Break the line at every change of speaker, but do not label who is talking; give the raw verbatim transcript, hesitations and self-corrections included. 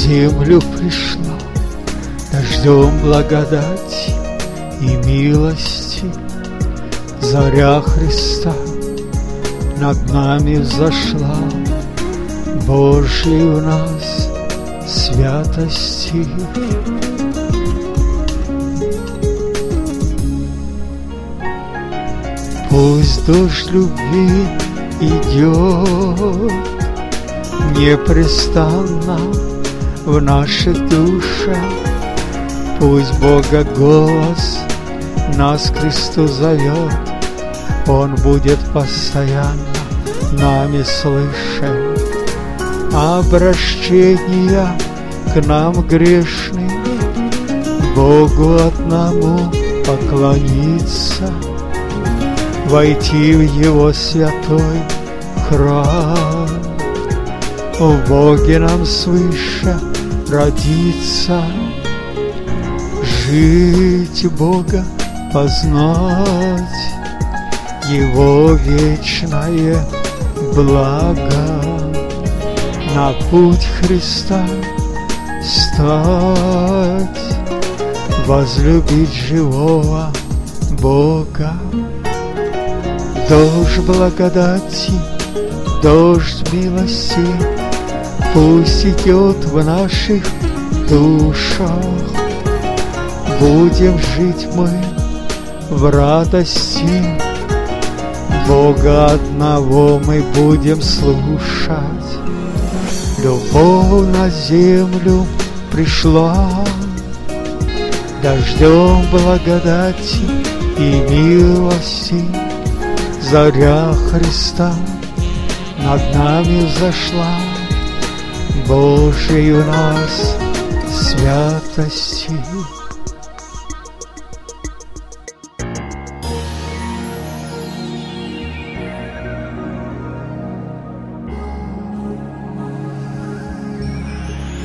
землю пришла, дождем благодати и милости. Заря Христа над нами взошла, Божьей у нас святости. Пусть дождь любви идет непрестанно в наших душах, пусть Бога голос нас к Христу зовет, Он будет постоянно нами слышать. Обращения к нам грешным, Богу одному поклониться, войти в Его святой храм, в Боге нам свыше родиться, жить Бога познать, Его вечное благо, на путь Христа стать, возлюбить живого Бога. Дождь благодати, дождь милости, пусть идет в наших душах. Будем жить мы в радости, Бога одного мы будем слушать. Любовь на землю пришла, дождем благодати и милости. Заря Христа над нами взошла, Божьей у нас святости.